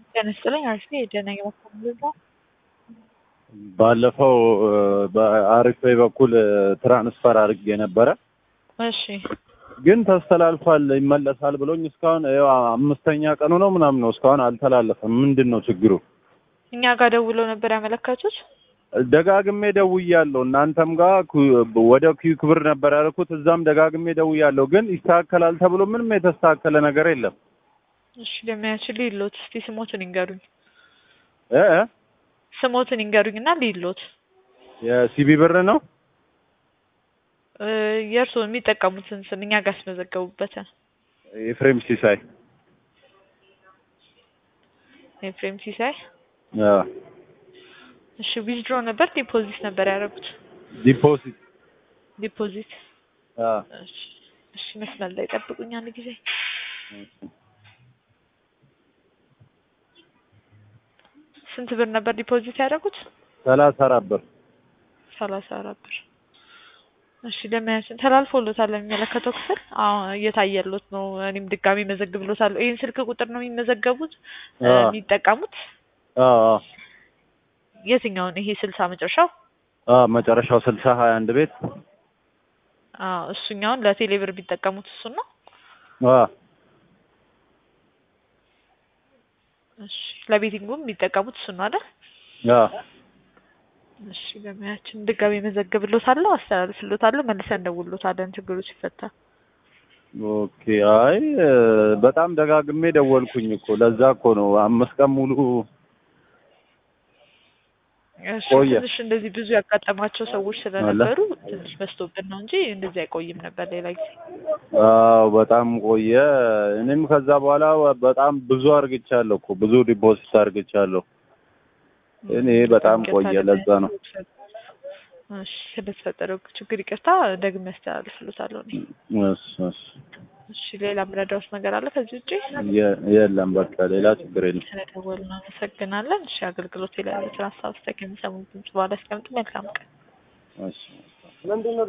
ተነስተለኝ አርሲ የደነኝ ወጣው ባለፈው በአሪፍ በኩል ትራንስፈር አድርጌ ነበረ። እሺ ግን ተስተላልፏል ይመለሳል ብሎኝ እስካሁን ያው አምስተኛ ቀኑ ነው ምናምን ነው እስካሁን አልተላለፈም። ምንድነው ችግሩ? እኛ ጋር ደውለው ነበር ያመለከቱት። ደጋግሜ ደውያለሁ። እናንተም ጋር ወደ ኪዩክ ብር ነበር ያልኩት። እዛም ደጋግሜ ደውያለሁ። ግን ይስተካከላል ተብሎ ምንም የተስተካከለ ነገር የለም። እሺ ለሚያችል ይሎት እስቲ ስሞትን ይንገሩኝ። እ ስሞትን ይንገሩኝና ሊሎት የሲቢ ብር ነው የእርስዎ የሚጠቀሙትን ስም እኛ ጋር አስመዘገቡበትን። ኤፍሬም ሲሳይ ኤፍሬም ሲሳይ። አ እሺ ዊዝድሮ ነበር ዲፖዚት ነበር ያደረጉት? ዲፖዚት። አ እሺ መስመር ላይ ጠብቁኝ አንድ ጊዜ። ስንት ብር ነበር ዲፖዚት ያደረጉት? 34 ብር። 34 ብር። እሺ ለማያችን ተላልፎሎታል የሚመለከተው ክፍል። አሁን እየታየሎት ነው። እኔም ድጋሚ መዘግብሎታለሁ። ይሄን ስልክ ቁጥር ነው የሚመዘገቡት የሚጠቀሙት? አዎ የትኛውን? ይሄ 60 መጨረሻው? መጨረሻው 60 21 ቤት። እሱኛውን ለቴሌ ብር ቢጠቀሙት እሱ ነው? እሺ ለቤቲንጉም የሚጠቀሙት እሱ ነው አይደል? እሺ ለማያችን ድጋሚ መዘግብሎታለሁ፣ አስተላልፍሎታለሁ፣ መልሰን እንደውሎታለን ችግሩ ሲፈታ። ኦኬ። አይ በጣም ደጋግሜ ደወልኩኝ እኮ ለዛ እኮ ነው 5 ቀን ሙሉ እሺ ትንሽ እንደዚህ ብዙ ያጋጠማቸው ሰዎች ስለነበሩ ትንሽ በዝቶብን ነው እንጂ እንደዚህ አይቆይም ነበር ሌላ ጊዜ። በጣም ቆየ። እኔም ከዛ በኋላ በጣም ብዙ አርግቻለሁ እኮ ብዙ ዲፖዚት አርግቻለሁ። እኔ በጣም ቆየ ለዛ ነው። እሺ ስለተፈጠረው ችግር ይቅርታ ደግሜ አስተላልፍሎታለሁ እኔ። እሺ ሌላ ምረዳውስ ነገር አለ ከዚህ ውጪ? የለም በቃ ሌላ ችግር የለም። ስለደወልን አመሰግናለን። እሺ አገልግሎት ላይ ያለ ትራንስፖርት ከሚሰሙት በኋላ እስከምት መልካም ቀን። እሺ ምንድነው